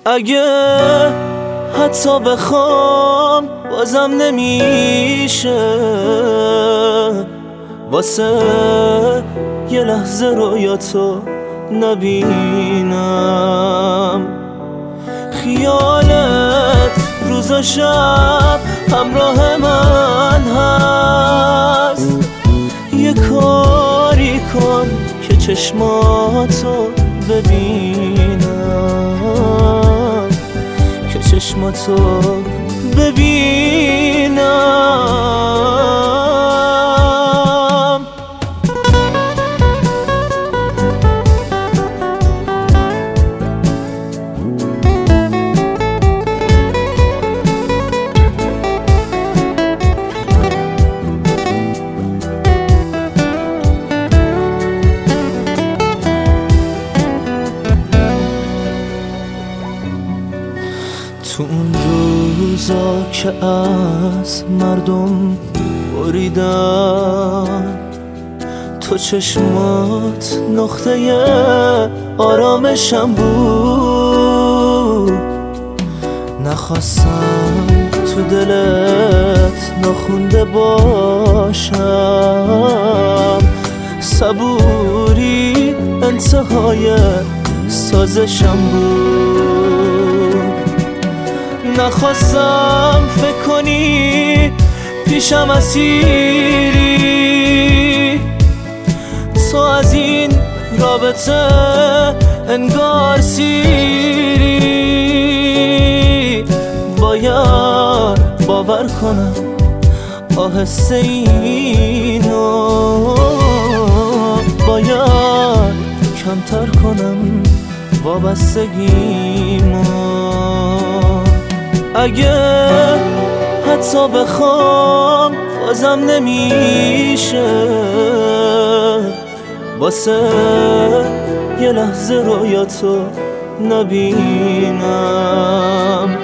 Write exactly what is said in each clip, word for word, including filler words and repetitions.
اگه حتی بخوام بازم نمیشه واسه یه لحظه رویاتو نبینم. خیالت روز و شب همراه من هست. یه کاری کن که چشماتو ببینم، که چشماتو ببینم. تو اون روزا که از مردم بریدن، تو چشمات نقطه آرامشم بود. نخواستم تو دلت ناخونده باشم، صبوری انتهای سازشم بود. نخواستم فکر کنی پیشم اسیری، تو از این رابطه انگار سیری. باید باور کنم آهسته اینو، باید کمتر کنم وابستگیمو. اگه حتی بخوام بازم نمیشه واسه یه لحظه رویاتو نبینم.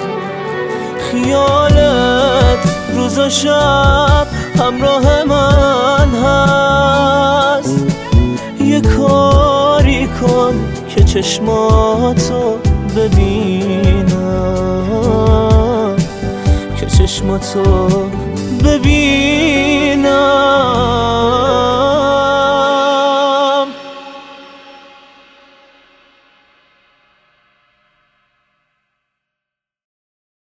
خیالت روز و شب همراه من هست. یه کاری کن که چشماتو ببینم، که چشماتو ببینم.